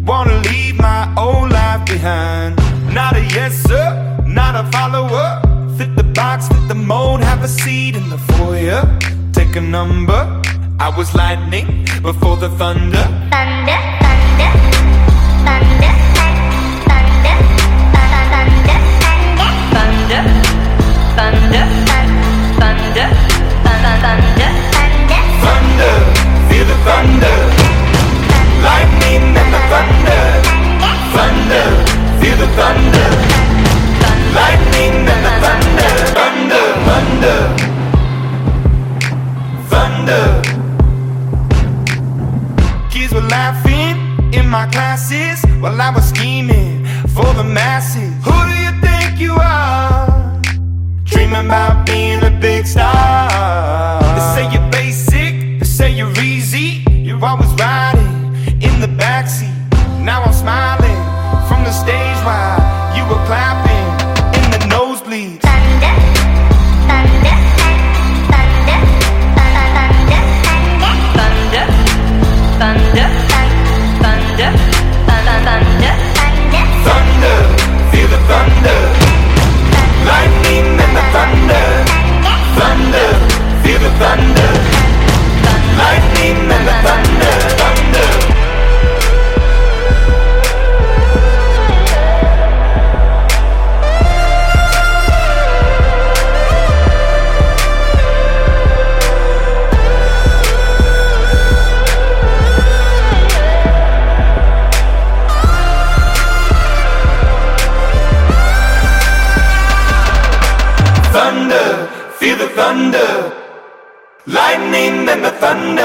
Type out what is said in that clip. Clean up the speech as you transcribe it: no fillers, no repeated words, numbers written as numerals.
wanna leave my old life behind. Not a yes sir, not a follower. Fit the box, fit the mold, have a seat in the foyer. Take a number. I was lightning before the thunder. Thunder, thunder, thunder, thunder, thunder, thunder, thunder, thunder, thunder, thunder, feel the thunder. Lightning and the thunder. Thunder, feel the thunder. Lightning and the thunder. Thunder, thunder, thunder. Kids were laughing in my classes while I was scheming for the masses. Who do you think you are? Dreaming about being a big star. They say you're basic, they say you're easy. You're always riding in the backseat. Now I'm smiling from the stage while you were clapping in the nosebleeds. thunder, thunder, thunder, thunder, thunder, thunder, thunder, thunder, Thunder, feel the thunder. Lightning and the thunder. Thunder, feel the thunder. Lightning and the thunder. Thunder. Thunder, feel the thunder. Lightning and the thunder.